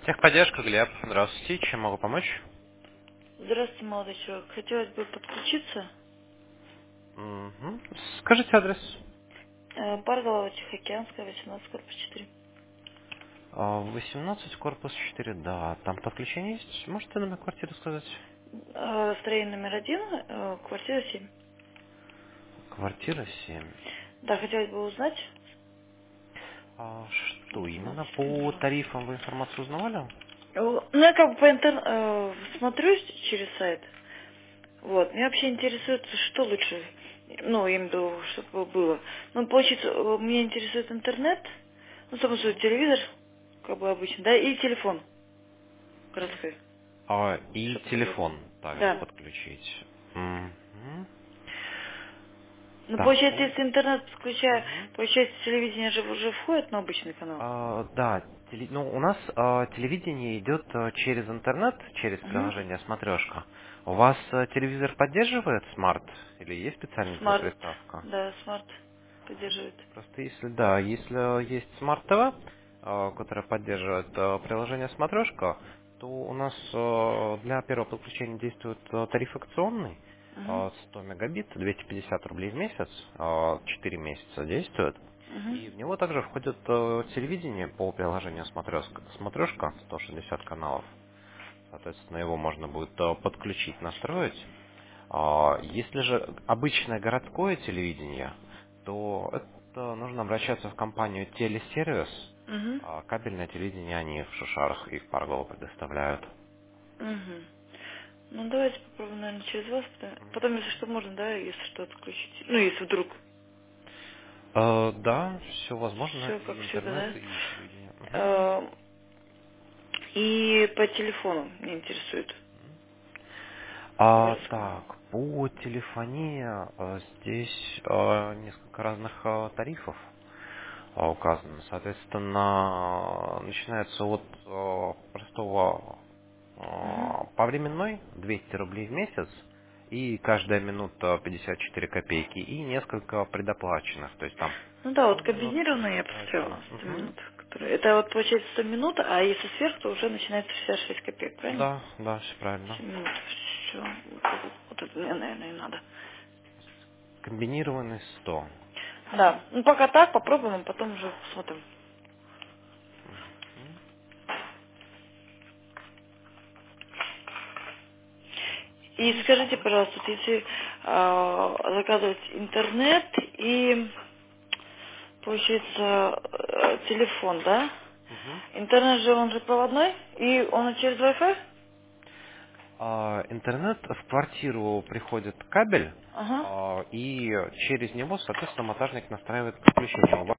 Техподдержка, Глеб. Здравствуйте. Чем могу помочь? Здравствуйте, молодой человек. Хотелось бы подключиться. Мгм. Скажите адрес. Парголова, Тихоокеанская, 18, корпус 4. 18, корпус 4. Да, там подключение есть. Можете номер квартиры сказать? Строение номер 1, квартира 7. Квартира 7. Да, хотелось бы узнать Что именно? информацию, По пожалуйста. тарифам вы информацию узнавали? Ну, я как бы по смотрю через сайт. Вот. Меня вообще интересует, что лучше. Ну, я имею в виду, чтобы было. Ну, получится, меня интересует интернет, ну, само собой, телевизор, как бы обычно, да, и телефон городской, И чтобы было. телефон также Да. подключить. Мгм. Ну, Так, получается, если интернет подключаю, Мгм. получается, телевидение же уже входит на обычный канал. Да, ну, у нас телевидение идет через интернет, через Угу. приложение «Смотрешка». У вас телевизор поддерживает смарт или есть специальная для этого Смарт, приставка? да, смарт поддерживает. Просто если есть смарт ТВ, которая поддерживает приложение «Смотрешка», то у нас для первого подключения действует тариф акционный, Угу. 100 мегабит, 250 рублей в месяц, 4 месяца действует. Угу. И в него также входит телевидение по приложению «Смотрешка», 160 каналов. Соответственно, его можно будет подключить, настроить. Если же обычное городское телевидение, то это нужно обращаться в компанию Телесервис. Угу. Кабельное телевидение они в Шушарах и в Парголо предоставляют. Угу. Ну, давайте попробуем, наверное, через вас. Потом, если что, можно, да, если что, отключить. Ну, если вдруг. Да, все возможно, Все как и всегда, интернет, да? и телевидение. Мгм. Э, И по телефону меня интересует. Городскому. Так, по телефонии здесь несколько разных тарифов указано. Соответственно, начинается от простого Угу. повременной 200 рублей в месяц и каждая минута 54 копейки и несколько предоплаченных. То есть там Ну да, вот 100 минут комбинированно я предоплачено. посмотрела 100 Мгм. минут. Это вот получается 100 минут, а если сверх, то уже начинается 66 копеек, правильно? Да, да, все правильно. 7 минут. Все. Вот это мне, наверное, и надо. Комбинированный 100. Да. Ну пока так, попробуем, а потом уже посмотрим. И скажите, пожалуйста, вот если заказывать интернет и, получается, телефон, да? Мгм. Интернет же, он же проводной, и он через Wi-Fi? Интернет в квартиру приходит кабель, Ага. и через него, соответственно, монтажник настраивает подключение.